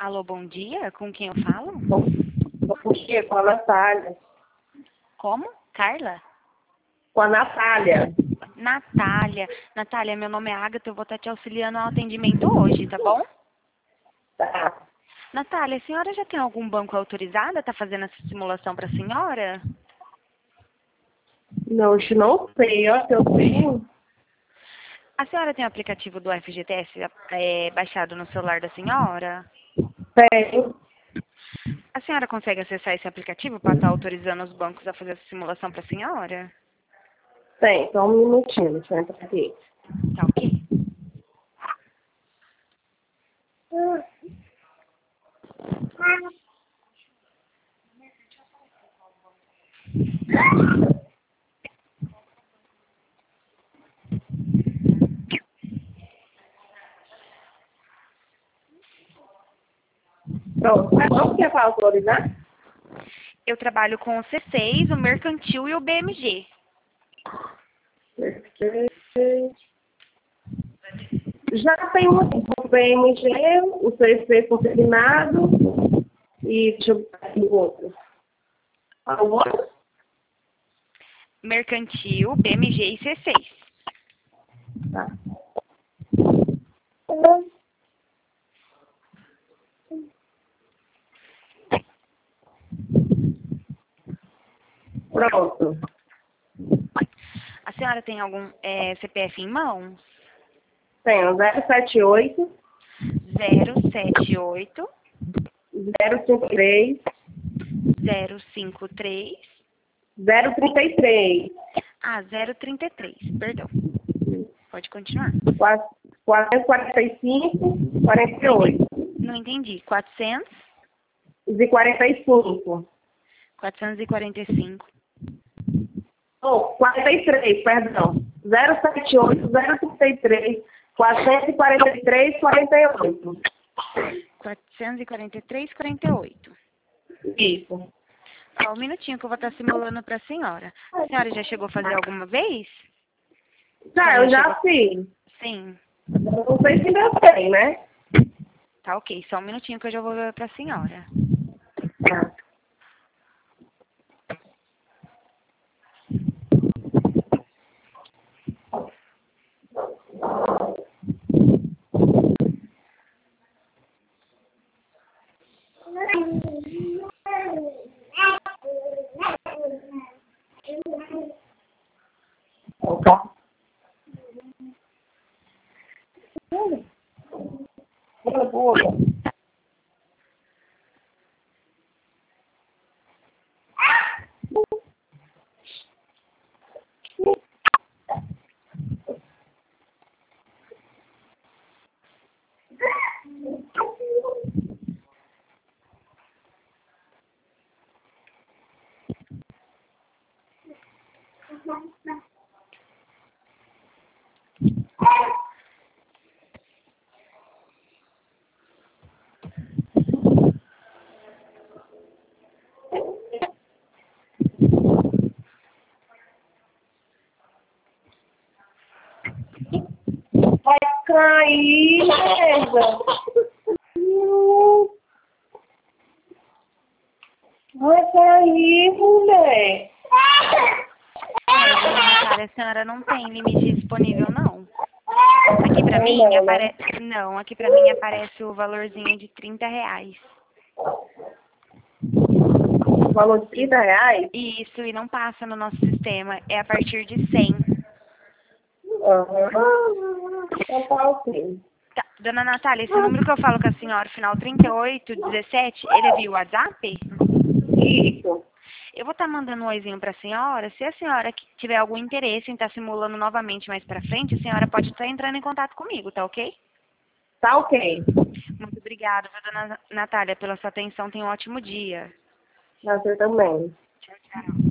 Alô, bom dia. Com quem eu falo? Bom dia, com a Natália. Como? Carla? Com a Natália. Natália. Natália, meu nome é Agatha, eu vou estar te auxiliando ao atendimento hoje, tá bom? Tá. Natália, a senhora já tem algum banco autorizado a estar fazendo essa simulação para a senhora? Não, eu não sei, ó, se eu tenho. A senhora tem o aplicativo do FGTS baixado no celular da senhora? Tenho. A senhora consegue acessar esse aplicativo para estar autorizando os bancos a fazer essa simulação para a senhora? Tem, só um minutinho, deixa eu entrar aqui. Tá ok. Pronto, vamos que é para autorizar? Eu trabalho com o C6, o Mercantil e o BMG. Já tem um BMG, o CC confirmado e deixa eu ver o outro. Ah, o outro? Mercantil, BMG e C6. Tá. Pronto. A senhora tem algum CPF em mãos? Tenho 078 078 053 053 033 033, perdão. Pode continuar. 445 48 Não entendi. 400, e 45. 445. Oh, 43, perdão. 078 033 443 48. 443, 48. Isso. Só um minutinho que eu vou estar simulando para a senhora. A senhora já chegou a fazer alguma vez? Já, eu já fiz. Sim. Não sei se ainda tem, né? Tá ok. Só um minutinho que eu já vou ver para a senhora. Tá. Tá. Boa. Vai cair, merda. Vai cair, mulher. Natália, a senhora não tem limite disponível, não. Aqui pra mim Não, né? aparece. Não, aqui pra mim aparece o valorzinho de R$ 30. Valor de 30 reais? Isso, e não passa no nosso sistema. É a partir de 100. Aham. Então tá ok. Tá. Dona Natália, esse número que eu falo com a senhora, final 3817, ele é via WhatsApp? Isso. Eu vou estar mandando um oizinho pra senhora. Se a senhora tiver algum interesse em estar simulando novamente mais pra frente, a senhora pode estar entrando em contato comigo, tá ok? Tá ok. Muito obrigada, viu, dona Natália, pela sua atenção. Tenha um ótimo dia. Você também. Tchau, tchau.